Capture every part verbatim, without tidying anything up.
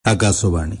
आकाशवाणी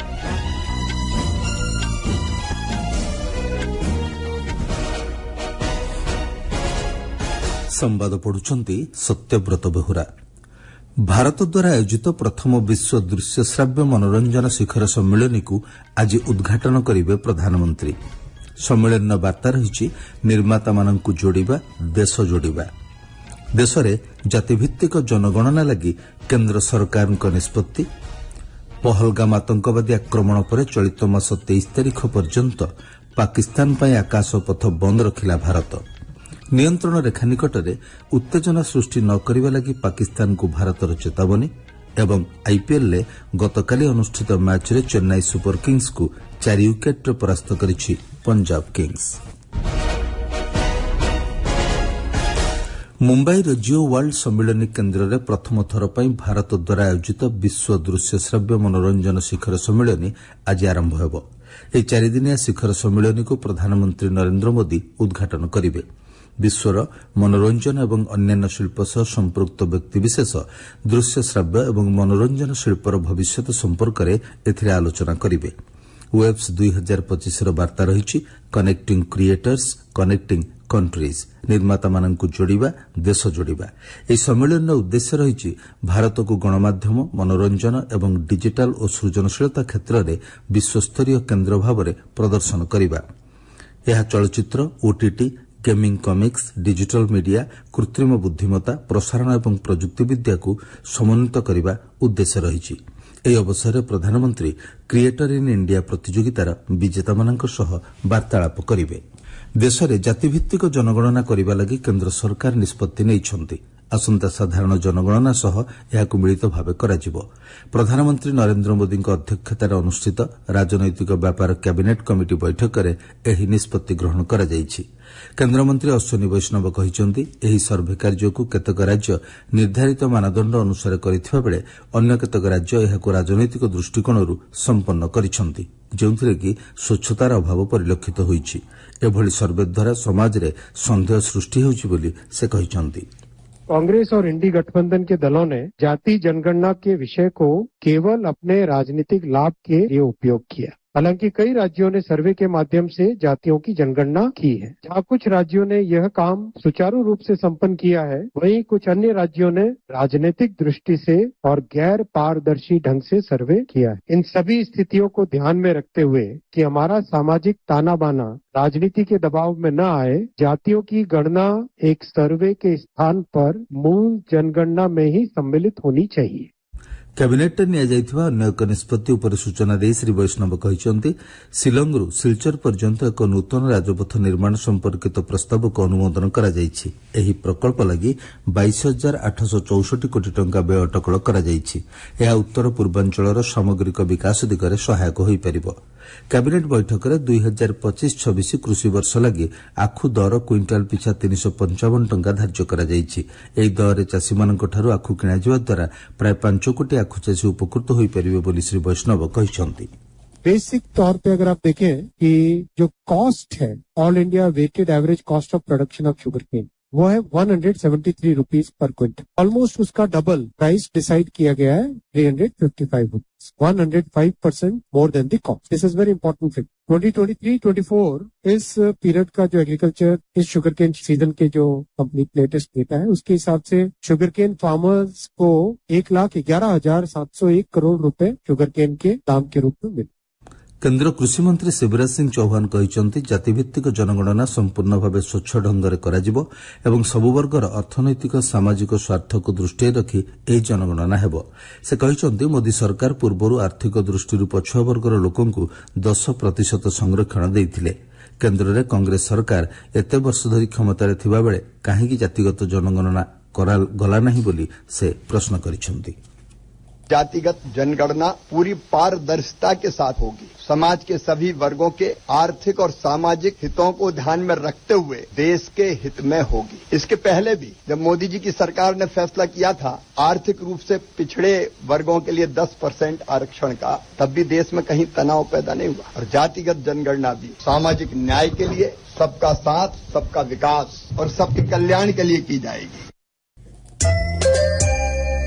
संवाद पढ़ुछंती सत्यव्रत बेहुरा। भारत द्वारा आयोजित प्रथम विश्व दृश्य श्राव्य मनोरंजन शिखर सम्मेलन को आज उद्घाटन करेंगे प्रधानमंत्री। सम्मेलन वार्ता रही निर्माता मानक जोड़िबा देश जोड़िबा। देश में जातिभित्तिक जनगणना लगी केंद्र सरकार निष्पत्ति। पहलगाम आतंकवादी आक्रमण पर चलित मास तेईस तारीख पर्यंत पाकिस्तान पर आकाशपथ बंद रखिला भारत। नियंत्रण रेखा निकट में उत्तेजना सृष्टि न करने लगी पाकिस्तान को भारतर चेतावनी। एवं आईपीएल ले गतकाली अनुष्ठित मैच रे चेन्नई सुपर किंग्स को चार विकेट परास्त करिछि पंजाब किंग्स। मुंबई जियो वर्ल्ड सम्मेलन केन्द्र में प्रथम थर पर भारत द्वारा आयोजित विश्व दृश्य श्राव्य मनोरंजन शिखर सम्मेलन आज आरंभ होब। यह चारिदिनिया शिखर सम्मेलन को प्रधानमंत्री नरेंद्र मोदी उद्घाटन करेंगे। विश्वर मनोरंजन एवं अन्यान्य शिल्प सह संपृक्त व्यक्तिविशेष दृश्य श्राव्य एवं मनोरंजन शिल्पर भविष्य संपर्क में एथिरे आलोचना करेंगे। वेब्स दुई हजार पच्चीस वार्ता रही कनेक्टिंग क्रिएटर्स कनेक्टिंग कंट्रीज। निर्माता मानक जोड़िबा देश जोड़िबा। यह सम्मेलन उद्देश्य रही भारत को गणमाध्यम मनोरंजन एवं डिजिटल और सृजनशीलता क्षेत्र में विश्वस्तरीय केन्द्र भाव में प्रदर्शन करने। यह चलचित्र OTT gaming comics digital media कृत्रिम बुद्धिमत्ता प्रसारण एवं प्रजुक्ति विद्या को समन्वित करने उद्देश्य रही। ଏହି ଅବସରରେ ପ୍ରଧାନମନ୍ତ୍ରୀ କ୍ରିଏଟର ଇନ୍ ଇଣ୍ଡିଆ ପ୍ରତିଯୋଗିତାର ବିଜେତାମାନଙ୍କ ସହ ବାର୍ତ୍ତାଳାପ କରିବେ। ଦେଶରେ ଜାତିଭିତ୍ତିକ ଜନଗଣନା କରିବା ଲାଗି କେନ୍ଦ୍ର ସରକାର ନିଷ୍ପତ୍ତି ନେଇଛନ୍ତି। ଆସନ୍ତା ସାଧାରଣ ଜନଗଣନା ସହ ଏହାକୁ ମିଳିତ ଭାବେ କରାଯିବ। ପ୍ରଧାନମନ୍ତ୍ରୀ ନରେନ୍ଦ୍ର ମୋଦିଙ୍କ ଅଧ୍ୟକ୍ଷତାରେ ଅନୁଷ୍ଠିତ ରାଜନୈତିକ ବ୍ୟାପାର କ୍ୟାବିନେଟ୍ କମିଟି ବୈଠକରେ ଏହି ନିଷ୍ପତ୍ତି ଗ୍ରହଣ କରାଯାଇଛି। କେନ୍ଦ୍ରମନ୍ତ୍ରୀ ଅଶ୍ୱିନୀ ବୈଷ୍ଣବ କହିଛନ୍ତି ଏହି ସର୍ଭେ କାର୍ଯ୍ୟକୁ କେତେକ ରାଜ୍ୟ ନିର୍ଦ୍ଧାରିତ ମାନଦଣ୍ଡ ଅନୁସାରେ କରିଥିବା ବେଳେ ଅନ୍ୟ କେତେକ ରାଜ୍ୟ ଏହାକୁ ରାଜନୈତିକ ଦୃଷ୍ଟିକୋଣରୁ ସମ୍ପନ୍ନ କରିଛନ୍ତି, ଯେଉଁଥିରେ କି ସ୍ୱଚ୍ଛତାର ଅଭାବ ପରିଲକ୍ଷିତ ହୋଇଛି। ଏଭଳି ସର୍ଭେ ଦ୍ୱାରା ସମାଜରେ ସନ୍ଦେହ ସୃଷ୍ଟି ହେଉଛି ବୋଲି ସେ କହିଛନ୍ତି। कांग्रेस और इंडी गठबंधन के दलों ने जाति जनगणना के विषय को केवल अपने राजनीतिक लाभ के लिए उपयोग किया। हालांकि कई राज्यों ने सर्वे के माध्यम से जातियों की जनगणना की है। जहां कुछ राज्यों ने यह काम सुचारू रूप से संपन्न किया है, वहीं कुछ अन्य राज्यों ने राजनीतिक दृष्टि से और गैर पारदर्शी ढंग से सर्वे किया है। इन सभी स्थितियों को ध्यान में रखते हुए कि हमारा सामाजिक ताना बाना राजनीति के दबाव में न आए, जातियों की गणना एक सर्वे के स्थान पर मूल जनगणना में ही सम्मिलित होनी चाहिए। कैबिनेट नियाଯାଇଥିବା ଅନ୍ୟ ଏକ ନିଷ୍ପତ୍ତି ଉପରେ ସୂଚନା ଦେଇ ଶ୍ରୀ ବୈଷ୍ଣବ କହିଛନ୍ତି ଶିଲଂରୁ ସିଲଚର ପର୍ଯ୍ୟନ୍ତ ଏକ ନୂତନ ରାଜପଥ ନିର୍ମାଣ ସମ୍ପର୍କିତ ପ୍ରସ୍ତାବକୁ ଅନୁମୋଦନ କରାଯାଇଛି। ଏହି ପ୍ରକଳ୍ପ ଲାଗି ବାଇଶ ହଜାର ଆଠଶହ ଚଉଷଠି କୋଟି ଟଙ୍କା ବ୍ୟୟ ଅଟକଳ କରାଯାଇଛି। ଏହା ଉତ୍ତର ପୂର୍ବାଞ୍ଚଳର ସାମଗ୍ରିକ ବିକାଶ ଦିଗରେ ସହାୟକ ହୋଇପାରିବ। କ୍ୟାବିନେଟ୍ ବୈଠକରେ ଦୁଇ ହଜାର ପଚିଶ ଛବିଶ କୃଷି ବର୍ଷ ଲାଗି ଆଖୁ ଦର କ୍ୱିଣ୍ଟାଲ ପିଛା ତିନିଶହ ପଞ୍ଚାବନ ଟଙ୍କା ଧାର୍ଯ୍ୟ କରାଯାଇଛି। ଏହି ଦରରେ ଚାଷୀମାନଙ୍କଠାରୁ ଆଖୁ କିଣାଯିବା ଦ୍ୱାରା ପ୍ରାୟ ପାଞ୍ଚ କୋଟି आखु चाषी उपकृत हो पारे बोली श्री वैष्णव कहते। बेसिक तौर पे अगर आप देखें कि जो कॉस्ट है all India weighted average cost of production of sugar cane वो है एक सौ तिहत्तर रुपीस पर क्विंटल। ऑलमोस्ट उसका डबल प्राइस डिसाइड किया गया है तीन सौ पचपन रुपीस, एक सौ पाँच percent more than the cost. This is very important thing. Twenty twenty three twenty four इस पीरियड का जो एग्रीकल्चर इस शुगर केन सीजन के जो कंपनी लेटेस्ट डेटा है उसके हिसाब से शुगर केन फार्मर्स को एक लाख ग्यारह हजार सात सौ एक करोड़ रुपए शुगर केन के दाम के रूप में मिले। केन्द्र कृषि मंत्री शिवराज सिंह चौहान कहते जातिभित्तिक जनगणना संपूर्ण भाव स्वच्छ ढंग से कराजिबो एवं सबु वर्गर अर्थनैतिक सामाजिक स्वार्थ को दृष्टि रखी ଏହି जनगणना हेब। से कहते मोदी सरकार पूर्व आर्थिक दृष्टि पछुआ वर्गर लोकंकु दस प्रतिशत संरक्षण देइथिले। केन्द्र में कांग्रेस सरकार एते वर्ष धरी क्षमतार थिबा बेले काहेकि जातिगत जनगणना गला नहीं बोली से प्रश्न करिसेंती। जातिगत जनगणना पूरी पारदर्शिता के साथ होगी। समाज के सभी वर्गों के आर्थिक और सामाजिक हितों को ध्यान में रखते हुए देश के हित में होगी। इसके पहले भी जब मोदी जी की सरकार ने फैसला किया था आर्थिक रूप से पिछड़े वर्गों के लिए दस परसेंट आरक्षण का, तब भी देश में कहीं तनाव पैदा नहीं हुआ। और जातिगत जनगणना भी सामाजिक न्याय के लिए, सबका साथ, सबका विकास और सबके कल्याण के लिए की जाएगी।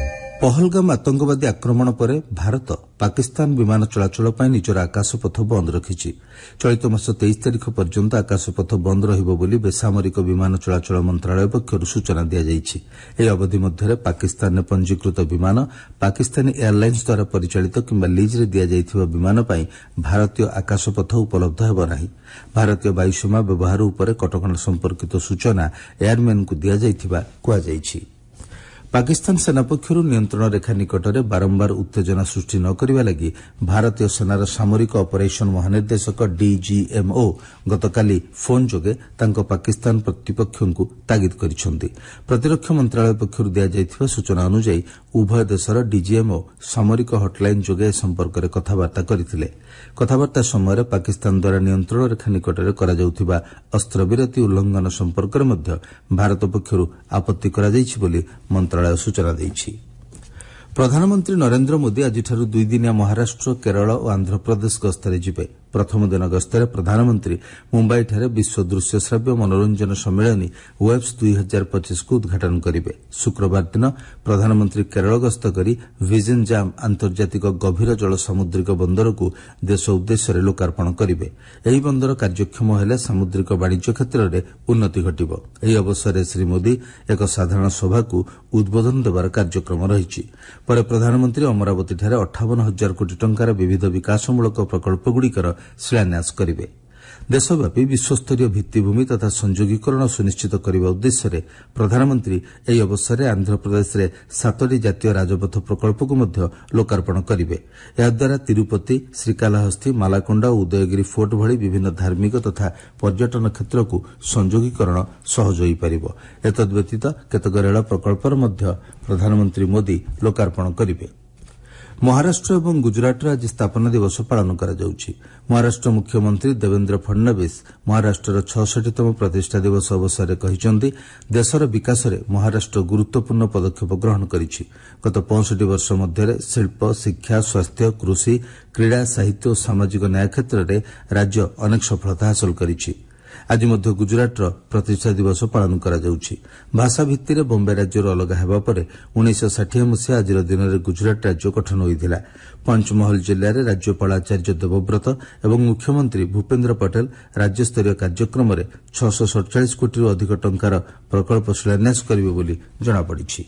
पहलगाम आतंकवादी आक्रमण पर भारत पाकिस्तान विमान चलाचल पर निजर आकाशपथ बंद रखिछि। चलित मास तेईस तारिख पर्यंत आकाशपथ बंद रहिबो बोली बेसामरिक विमान चलाचल मंत्रालय पक्षरु सूचना दिया जाइछि। एही अवधि मध्यरे पाकिस्तान में पंजीकृत विमान पाकिस्तानी एयरलाइन्स द्वारा परिचालित किंबा लीजरे दिया जाइथिबा विमान पई भारतीय आकाशपथ उपलब्ध हेबो नाही। भारतीय वायुसेना व्यवहार उपर कटकणा संपर्कित सूचना एयरमैन को दिया जाइथिबा कुआ जाइछि। पाकिस्तान सेना पक्षर नियंत्रण रेखा निकटरे बारंबार उत्तेजना सृष्टि न करने लगी भारतीय सेनार सामरिक ऑपरेशन महानिर्देशक डीजीएमओ गतकाली फोन जोगे तांको पाकिस्तान प्रतिपक्ष को तागिद करिसेंति। प्रतिरक्षा मंत्रालय पक्षर दिया जाइथिबा सूचना अनुसार उभय देशर डीजीएमओ सामरिक हटलाइन जोगे संपर्क में कथबार्ता करथिले। कथबार्ता समय पाकिस्तान द्वारा नियंत्रण रेखा निकटरे करा जाउथिबा अस्त्रविरति उल्लंघन संपर्क में मध्य भारत पक्षर आपत्ति करा जाइछि बोली मंत्रालय सूचना देइछि। प्रधानमंत्री नरेंद्र मोदी आज दुई दिनिया महाराष्ट्र केरल और आंध्रप्रदेश गस्तरे जिबे। प्रथम दिन गस्तरे प्रधानमंत्री मुंबईଠାରେ विश्व दृश्य श्राव्य मनोरंजन सम्मेलनी वेब्स दुई हजार पच्चीस को उद्घाटन करेंगे। शुक्रवार दिन प्रधानमंत्री केरल गस्त करी विजन जाम आंतर्जातिक गभीर जल सामुद्रिक बंदर को देश उद्देश्य लोकार्पण करेंगे। यह बंदर कार्यक्षम हेले सामुद्रिक वाणिज्य क्षेत्र में उन्नति घटिबो। एही अवसर श्री मोदी एक साधारण सभा को उद्बोधन देवार कार्यक्रम रही। पर प्रधानमंत्री अमरावतीଠାରେ अठावन हजार कोटी टंकार विविध विकासमूलक प्रकल्पगुड़िकर शिलान्यास करेंगे। देशव्यापी विश्वस्तरीय भित्तिभूमि तथा संयोगीकरण सुनिश्चित करने उद्देश्य प्रधानमंत्री एही अवसर में आंध्रप्रदेश में सातटी जातीय राजपथ प्रकल्प को मध्य लोकार्पण करेंगे। याद्वारा तिरुपति, श्रीकालाहस्ती, मालाकोंडा और उदयगिरी फोर्ट भली विभिन्न धार्मिक तथा पर्यटन क्षेत्र को संयोगीकरण सहज हो पारिबो। एतद्व्यतीत केतक रेल प्रकल्पर मध्य प्रधानमंत्री मोदी लोकार्पण करेंगे। महाराष्ट्र और गुजरात आज स्थापना दिवस पालन करा जाउछि। महाराष्ट्र मुख्यमंत्री देवेंद्र फडणवीस महाराष्ट्र छयसठीतम प्रतिष्ठा दिवस अवसर में कहिसेंति देशर विकास में महाराष्ट्र गुरुत्वपूर्ण पदक्षेप ग्रहण करिछि। गत पैंसठ वर्ष मध्य शिल्प, शिक्षा, स्वास्थ्य, कृषि, क्रीड़ा, साहित्य और सामाजिक न्याय क्षेत्र में राज्य अनेक सफलता हासिल करिछि। आज मध्य गुजरात प्रतिष्ठा दिवस पालन करा जाउछि। भाषा भित्ति रे बॉम्बे राज्य अलग हेबा परे उन्नीस षाठी मसीहा आज दिन में गुजरात राज्य गठन होइथिला। पंचमहल जिले में राज्यपाल आचार्य देवव्रत और मुख्यमंत्री भूपेन्द्र पटेल राज्यस्तरीय कार्यक्रम में छह सड़चाश कोटी अधिक टंकार प्रकल्प शिलान्यास करेंगे बोली जनापड़ी।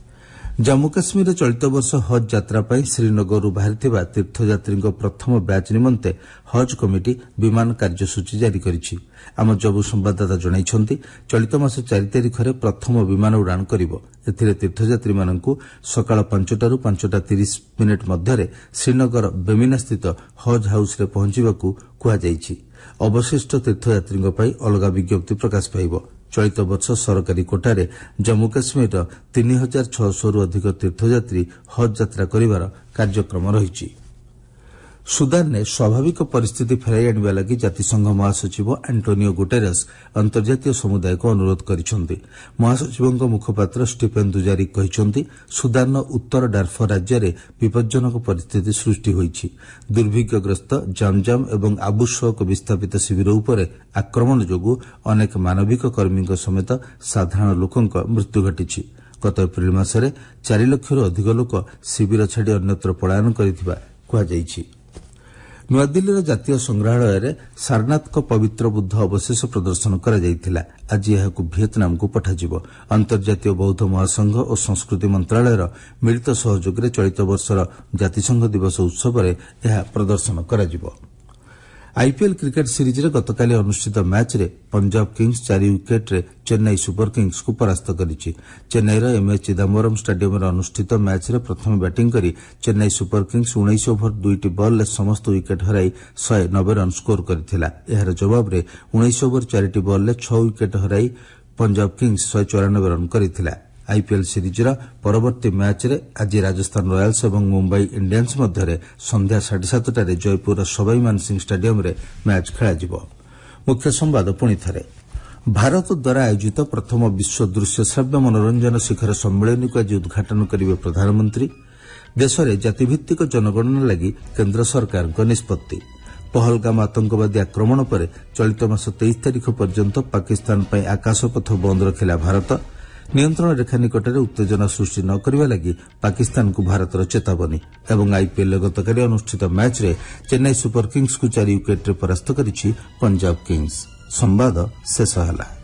जम्मू काश्मीर चलित वर्ष हज यात्रा पर श्रीनगर बाहरी तीर्थयात्री प्रथम बैच निमंते हज कमिटी विमान कार्यसूची जारी करिछि। आम जम्मू संवाददाता जणाइछन्ति चलित मास चार तारिख में प्रथम विमान उड़ान करिबो। एथिरे तीर्थयात्री मानकु सकाळ पांचटारू पांचटा तीस मिनिट मध्यरे श्रीनगर बेमिना स्थित हज हाउस रे पहुंचीबाकू कुहा जाइछि। अवशिष्ट तीर्थयात्री पई अलगा विज्ञप्ति प्रकाश पाइबो। चलित वर्ष सरकारी कोटारे जम्मू काश्मीर तीन हजार छःश रु अधिक तीर्थयात्री हज यात्रा करिवार कार्यक्रम रही। सुदान ने स्वाभाविक परिस्थिति फेराई आनिबा लागि जातिसंघ महासचिव एंटोनियो गुटेरस अंतर्जातीय समुदाय को अनुरोध करिसेंति। महासचिवଙ୍କ मुखपात्र स्टीफेन दुजारिक कहिसेंति सुदान उत्तर डार्फर राज्य में विपज्जनक परिस्थिति सृष्टि होईछि। दुर्भिक्षग्रस्त जामजाम एवं आबुशोक विस्थापित शिविर उपरे आक्रमण जोगु अनेक मानविक कर्मी समेत साधारण लोकଙ୍କ मृत्यु घटिछि। गत एप्रिल मासरे चार लाख अधिक लोक शिविर छाड़ी अन्यत्र पलायन करिथिबा कुहा जाइछि। नुआदिल्लीर जातीय संग्रहालय सारनाथ पवित्र बुद्ध अवशेष प्रदर्शन करा जायतिला। आज यहाकू भिएतनाम को पठाजिबो। अंतर्जातीय बौद्ध महासंघ और संस्कृति मंत्रालयर मिलित सहयोग चलित वर्षर जातिसंघ दिवस उत्सव में यह प्रदर्शन कराजिबो। आईपीएल क्रिकेट सीरीज रे गतकाली अनुष्ठित मैच रे पंजाब किंग्स चार विकेट रे चेन्नई सुपर किंग्स को परास्त करिछि। चेन्नईर एमए चिदम्बरम स्टेडियम रे अनुष्ठित मैच रे प्रथम बैटिंग करी चेन्नई सुपर किंग्स उन्नीस ओभर दुईटी बॉल रे समस्त विकेट हराई सौ नब्बे रन स्कोर करथिला। एहार जवाब रे उन्नीस ओभर चारिटी बॉल रे छह विकेट हराई पंजाब किंग्स सौ चौरानबे रन करथिला। आईपीएल सीरीजर परवर्ती मैच रे आज राजस्थान रॉयल्स और मुंबई इंडियंस मध्य संध्या साढ़े सातटार जयपुर सवाई मानसिंह स्टेडियम रे मैच खेलाजिबो। मुख्य संवाद पुणी थे। भारत द्वारा आयोजित प्रथम विश्व दृश्य श्राव्य मनोरंजन शिखर सम्मेलन को आज उद्घाटन करेंगे प्रधानमंत्री। देश में जातिभित्तिक जनगणना लगी केन्द्र सरकार निष्पत्ति। पहलगाम आतंकवादी आक्रमण पर चलित मास तेईस तारिख पर्यंत पाकिस्तान पर आकाशपथ बंद रखिला भारत। नियंत्रण रेखा निकटରେ उत्तेजना सृष्टि न କରିବା ଲାଗି ପାକିସ୍ତାନକୁ ଭାରତର ଚେତାବନୀ ଏବଂ ଆଇପିଏଲ୍ରେ ଗତକାଲି ଅନୁଷ୍ଠିତ ମ୍ୟାଚ୍ରେ ଚେନ୍ନାଇ ସୁପର କିଙ୍ଗ୍ସକୁ ଚାରି ୱିକେଟ୍ରେ ପରାସ୍ତ କରିଛି ପଞ୍ଜାବ କିଙ୍ଗ୍ସ। ସମ୍ବାଦ ଶେଷ ହେଲା।